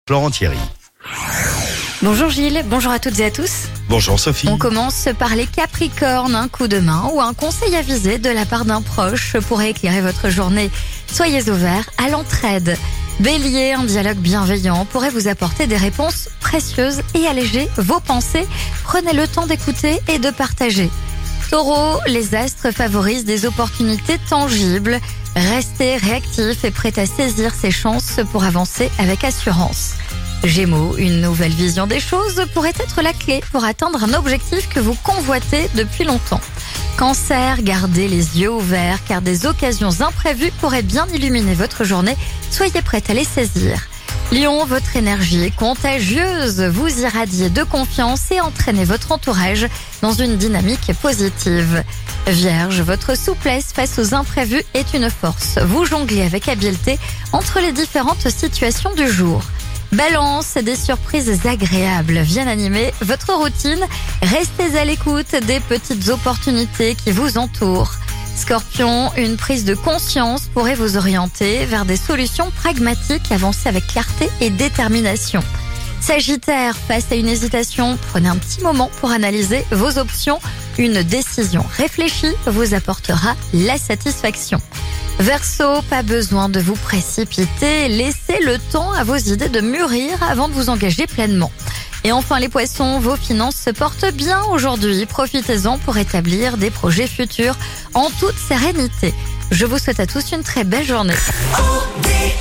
Florent Thierry. Bonjour Gilles, bonjour à toutes et à tous. Bonjour Sophie. On commence par les Capricornes, un coup de main ou un conseil avisé de la part d'un proche pourrait éclairer votre journée. Soyez ouverts à l'entraide. Bélier, un dialogue bienveillant pourrait vous apporter des réponses précieuses et alléger vos pensées. Prenez le temps d'écouter et de partager. Taureau, les astres favorisent des opportunités tangibles. Restez réactif et prêt à saisir ces chances pour avancer avec assurance. Gémeaux, une nouvelle vision des choses pourrait être la clé pour atteindre un objectif que vous convoitez depuis longtemps. Cancer, gardez les yeux ouverts car des occasions imprévues pourraient bien illuminer votre journée. Soyez prêt à les saisir. Lion, votre énergie est contagieuse. Vous irradiez de confiance et entraînez votre entourage dans une dynamique positive. Vierge, votre souplesse face aux imprévus est une force. Vous jonglez avec habileté entre les différentes situations du jour. Balance, des surprises agréables viennent animer votre routine. Restez à l'écoute des petites opportunités qui vous entourent. Scorpion, une prise de conscience pourrait vous orienter vers des solutions pragmatiques. Avancez avec clarté et détermination. Sagittaire, face à une hésitation, prenez un petit moment pour analyser vos options. Une décision réfléchie vous apportera la satisfaction. Verseau, pas besoin de vous précipiter, laissez le temps à vos idées de mûrir avant de vous engager pleinement. Et enfin les poissons, vos finances se portent bien aujourd'hui, profitez-en pour établir des projets futurs en toute sérénité. Je vous souhaite à tous une très belle journée.